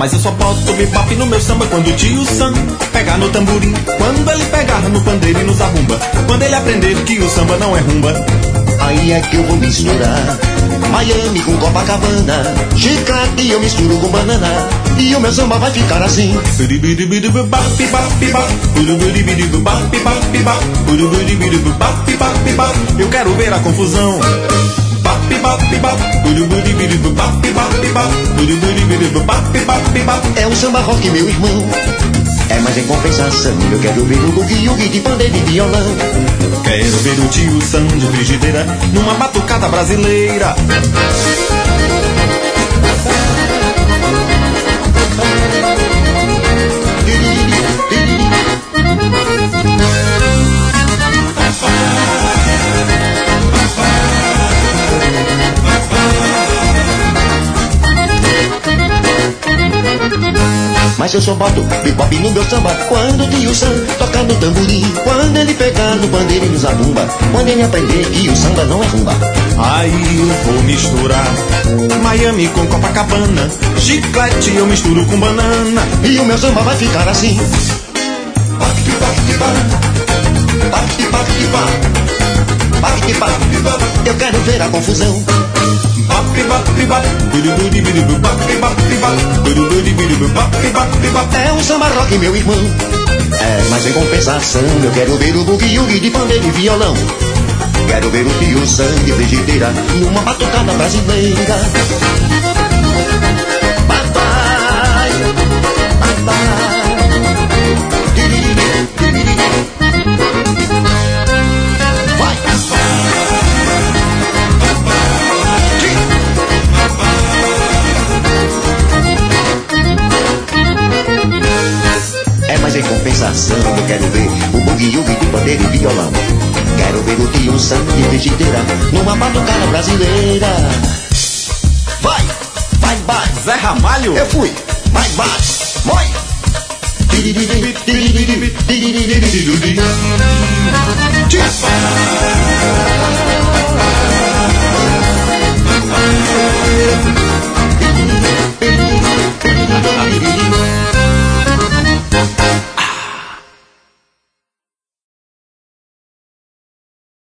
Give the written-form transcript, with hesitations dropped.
Mas eu só boto bebop no meu samba quando o tio Sam pegar no tamborim, quando ele pegar no pandeiro e no zabumba, quando ele aprender que o samba não é rumba. Aí é que eu vou misturar Miami com Copacabana, chiclete eu misturo com banana, e o meu samba vai ficar assim. Eu quero ver a confusão. É um samba rock, meu irmão. É, mas em compensação eu quero ver o bugue-yugue de pandeiro e violão. Quero ver o tio Sam de frigideira numa batucada brasileira. Mas eu só boto bebop no meu samba quando o tio Sam tocar no tamborim, quando ele pegar no pandeiro e no zabumba, quando ele aprender que o samba não é rumba. Aí eu vou misturar Miami com Copacabana, chiclete eu misturo com banana, e o meu samba vai ficar assim. Eu quero ver a confusão. É um samba rock, meu irmão. É, mas em compensação eu quero ver o bugue-yugue de pandeiro e violão. Quero ver o tio Sam de frigideira numa batucada brasileira. Bye bye, bye bye. Em compensação eu quero ver o bugue-yugue de pandeiro e violão. Quero ver o tio Sam de frigideira numa batucada brasileira. Vai, vai, vai, Zé Ramalho. Eu fui, vai, vai, vai.